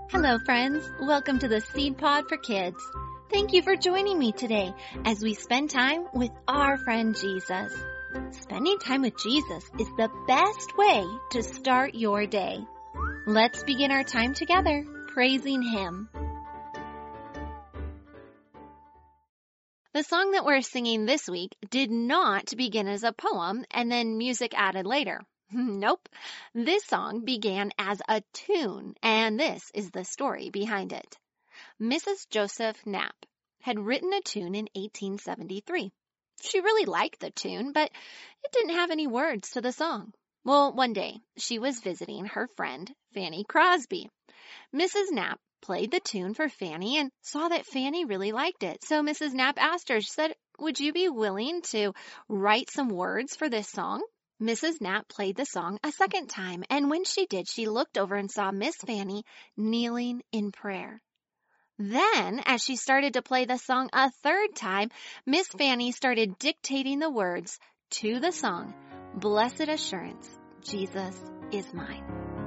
Hello, friends. Welcome to the Seed Pod for Kids. Thank you for joining me today as we spend time with our friend Jesus. Spending time with Jesus is the best way to start your day. Let's begin our time together praising Him. The song that we're singing this week did not begin as a poem and then music added later. Nope. This song began as a tune, and this is the story behind it. Mrs. Joseph Knapp had written a tune in 1873. She really liked the tune, but it didn't have any words to the song. Well, one day, she was visiting her friend, Fanny Crosby. Mrs. Knapp played the tune for Fanny and saw that Fanny really liked it. So Mrs. Knapp asked her, she said, "Would you be willing to write some words for this song?" Mrs. Knapp played the song a second time, and when she did, she looked over and saw Miss Fanny kneeling in prayer. Then, as she started to play the song a third time, Miss Fanny started dictating the words to the song, "Blessed Assurance, Jesus is mine."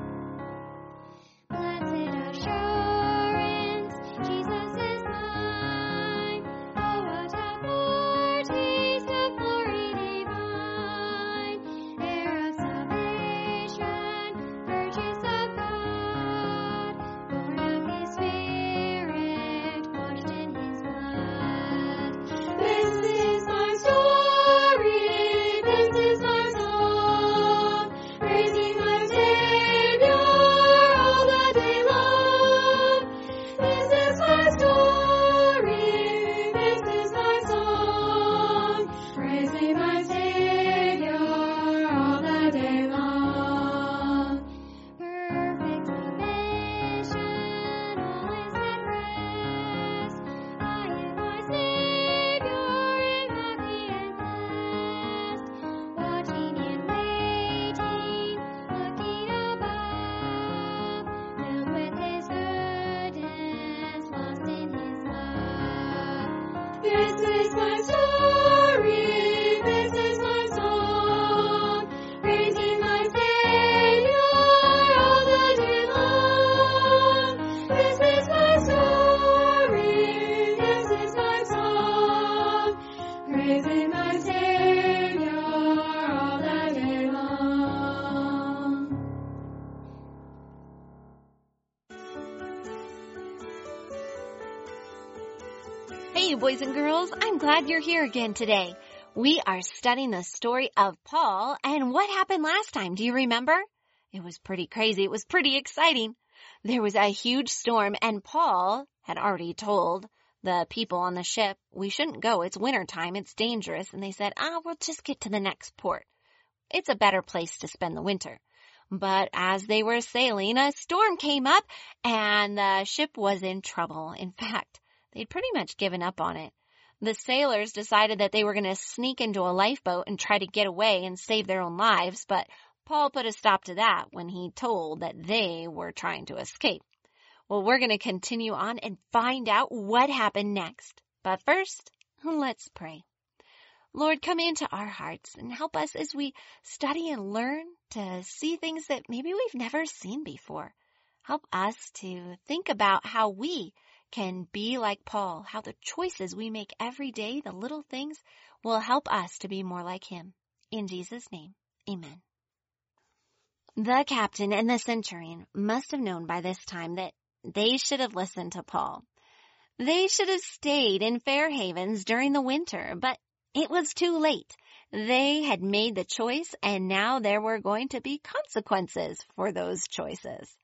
Blessed assurance, Jesus is mine. Oh, what a foretaste of glory divine. Heir of salvation, purchase of God. Born of His Spirit, washed in His blood. This is my story, this is my song. Praising my Savior all the day long. This is my story, this is my song. Praising my Savior all the day long. Perfect submission, all is at rest. I am my Savior in happy and blessed. Watching and waiting, looking above, filled with His goodness, lost in His love. This is my story, this is my song, praising my Savior all the day long. This is my story, this is my song, praising my Savior all the day long. Hey, boys and girls, I'm glad you're here again today. We are studying the story of Paul, and what happened last time? Do you remember? It was pretty crazy. It was pretty exciting. There was a huge storm, and Paul had already told the people on the ship, "We shouldn't go. It's wintertime. It's dangerous." And they said, we'll just get to the next port. It's a better place to spend the winter. But as they were sailing, a storm came up, and the ship was in trouble. In fact, they'd pretty much given up on it. The sailors decided that they were going to sneak into a lifeboat and try to get away and save their own lives, but Paul put a stop to that when he told that they were trying to escape. Well, we're going to continue on and find out what happened next. But first, let's pray. Lord, come into our hearts and help us as we study and learn to see things that maybe we've never seen before. Help us to think about how we can be like Paul, how the choices we make every day, the little things, will help us to be more like him. In Jesus' name, amen. The captain and the centurion must have known by this time that they should have listened to Paul. They should have stayed in Fair Havens during the winter, but it was too late. They had made the choice, and now there were going to be consequences for those choices.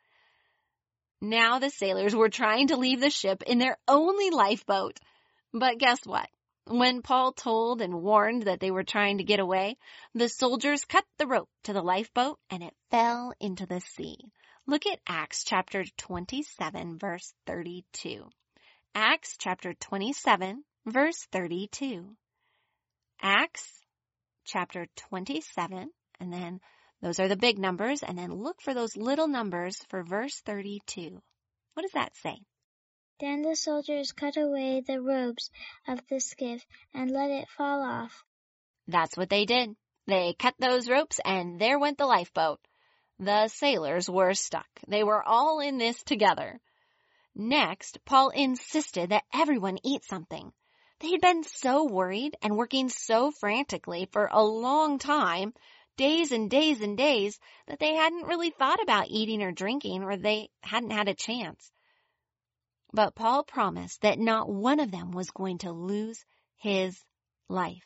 Now the sailors were trying to leave the ship in their only lifeboat. But guess what? When Paul told and warned that they were trying to get away, the soldiers cut the rope to the lifeboat and it fell into the sea. Look at Acts chapter 27, verse 32. Acts chapter 27, verse 32. Acts chapter 27, and then those are the big numbers, and then look for those little numbers for verse 32. What does that say? Then the soldiers cut away the ropes of the skiff and let it fall off. That's what they did. They cut those ropes, and there went the lifeboat. The sailors were stuck. They were all in this together. Next, Paul insisted that everyone eat something. They had been so worried and working so frantically for a long time, days and days and days, that they hadn't really thought about eating or drinking, or they hadn't had a chance. But Paul promised that not one of them was going to lose his life.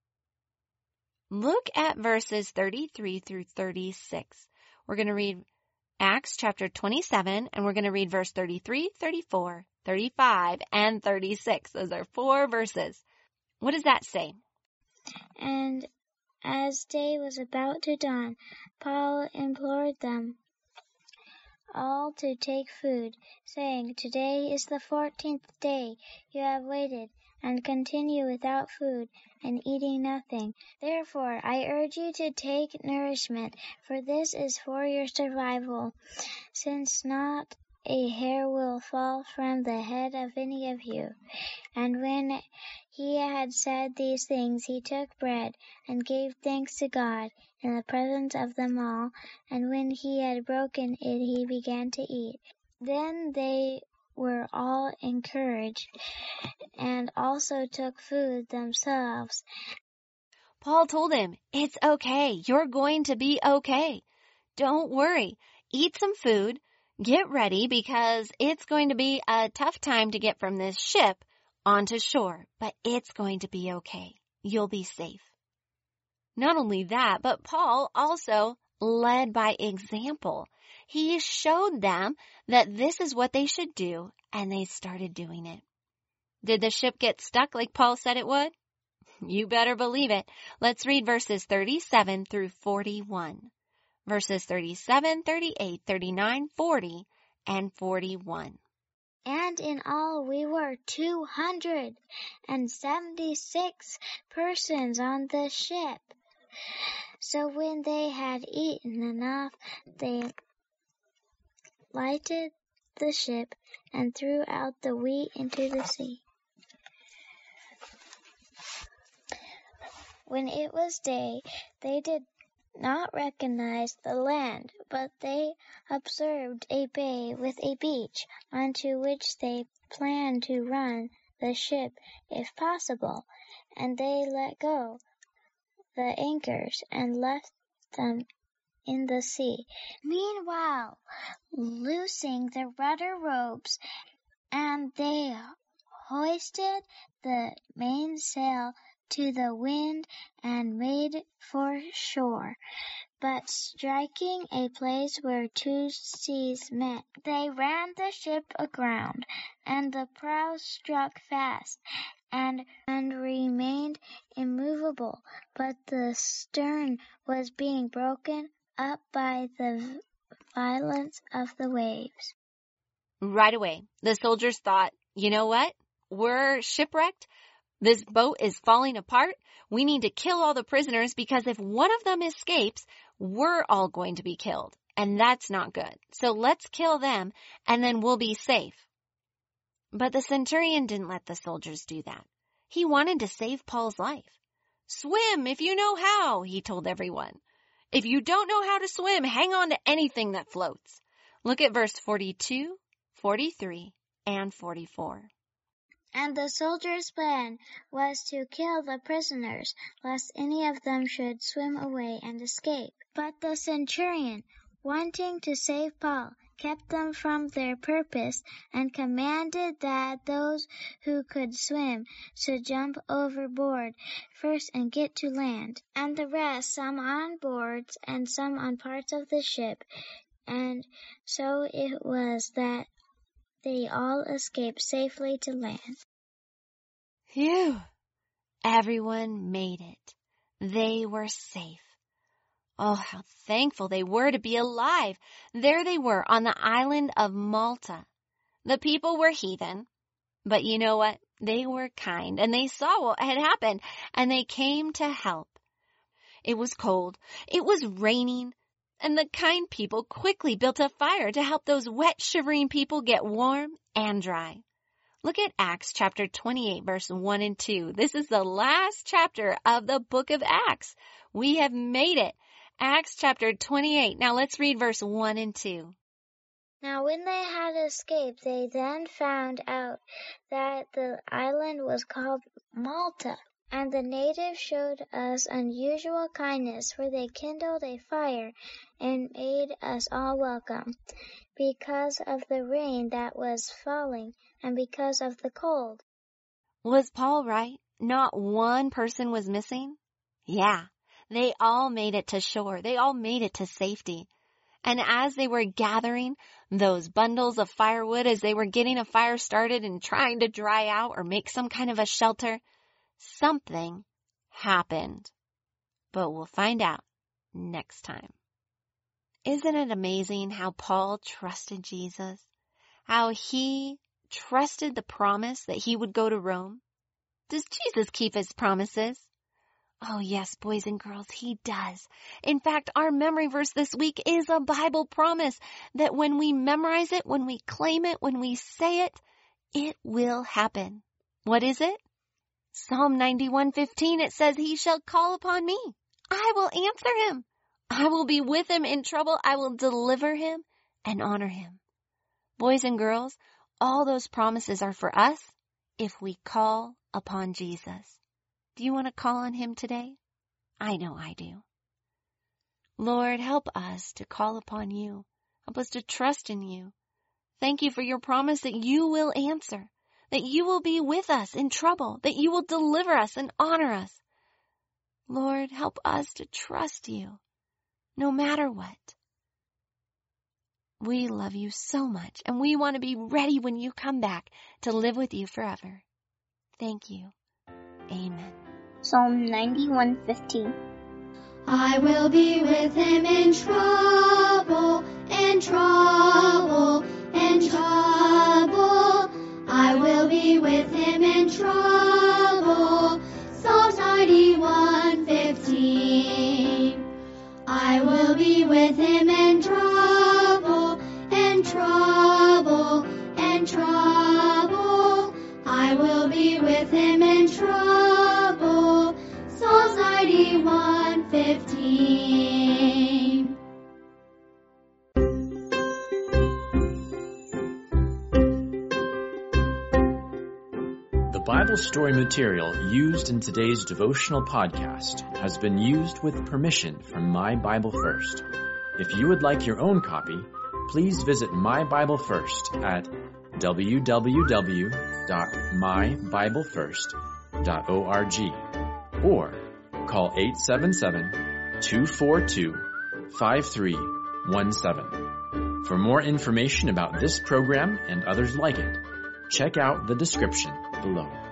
Look at verses 33 through 36. We're going to read Acts chapter 27, and we're going to read verse 33, 34, 35, and 36. Those are 4 verses. What does that say? And as day was about to dawn, Paul implored them all to take food, saying, "Today is the 14th day you have waited, and continue without food and eating nothing. Therefore, I urge you to take nourishment, for this is for your survival, since not a hair will fall from the head of any of you." And when he had said these things, he took bread and gave thanks to God in the presence of them all. And when he had broken it, he began to eat. Then they were all encouraged and also took food themselves. Paul told him, "It's okay. You're going to be okay. Don't worry. Eat some food. Get ready, because it's going to be a tough time to get from this ship onto shore, but it's going to be okay. You'll be safe." Not only that, but Paul also led by example. He showed them that this is what they should do, and they started doing it. Did the ship get stuck like Paul said it would? You better believe it. Let's read verses 37 through 41. Verses 37, 38, 39, 40, and 41. And in all we were 276 persons on the ship. So when they had eaten enough, they lighted the ship and threw out the wheat into the sea. When it was day, they did not recognize the land, but they observed a bay with a beach, onto which they planned to run the ship if possible, and they let go the anchors and left them in the sea. Meanwhile, loosing the rudder ropes, and they hoisted the mainsail to the wind and made for shore. But striking a place where 2 seas met, they ran the ship aground, and the prow struck fast and remained immovable, but the stern was being broken up by the violence of the waves. Right away, the soldiers thought, you know what? We're shipwrecked. This boat is falling apart. We need to kill all the prisoners, because if one of them escapes, we're all going to be killed. And that's not good. So let's kill them, and then we'll be safe. But the centurion didn't let the soldiers do that. He wanted to save Paul's life. "Swim if you know how," he told everyone. "If you don't know how to swim, hang on to anything that floats." Look at verse 42, 43, and 44. And the soldiers' plan was to kill the prisoners, lest any of them should swim away and escape. But the centurion, wanting to save Paul, kept them from their purpose, and commanded that those who could swim should jump overboard first and get to land, and the rest, some on boards and some on parts of the ship. And so it was that they all escaped safely to land. Phew! Everyone made it. They were safe. Oh, how thankful they were to be alive. There they were on the island of Malta. The people were heathen, but you know what? They were kind, and they saw what had happened, and they came to help. It was cold. It was raining. And the kind people quickly built a fire to help those wet, shivering people get warm and dry. Look at Acts chapter 28, verse 1 and 2. This is the last chapter of the book of Acts. We have made it. Acts chapter 28. Now let's read verse 1 and 2. Now when they had escaped, they then found out that the island was called Malta. And the natives showed us unusual kindness, for they kindled a fire and made us all welcome, because of the rain that was falling and because of the cold. Was Paul right? Not one person was missing? Yeah, they all made it to shore. They all made it to safety. And as they were gathering those bundles of firewood, as they were getting a fire started and trying to dry out or make some kind of a shelter, something happened. But we'll find out next time. Isn't it amazing how Paul trusted Jesus? How he trusted the promise that he would go to Rome? Does Jesus keep his promises? Oh yes, boys and girls, he does. In fact, our memory verse this week is a Bible promise that when we memorize it, when we claim it, when we say it, it will happen. What is it? Psalm 91:15, it says, "He shall call upon me. I will answer him. I will be with him in trouble. I will deliver him and honor him." Boys and girls, all those promises are for us if we call upon Jesus. Do you want to call on him today? I know I do. Lord, help us to call upon you. Help us to trust in you. Thank you for your promise that you will answer, that you will be with us in trouble, that you will deliver us and honor us. Lord, help us to trust you no matter what. We love you so much, and we want to be ready when you come back to live with you forever. Thank you. Amen. Psalm 91:15. I will be with him in trouble, in trouble, in trouble. I will be with him in trouble. Psalms 91:15. I will be with him in trouble, in trouble, in trouble. I will be with him in trouble. Psalms 91:15. The Bible story material used in today's devotional podcast has been used with permission from My Bible First. If you would like your own copy, please visit My Bible First at www.mybiblefirst.org or call 877-242-5317. For more information about this program and others like it, check out the description below.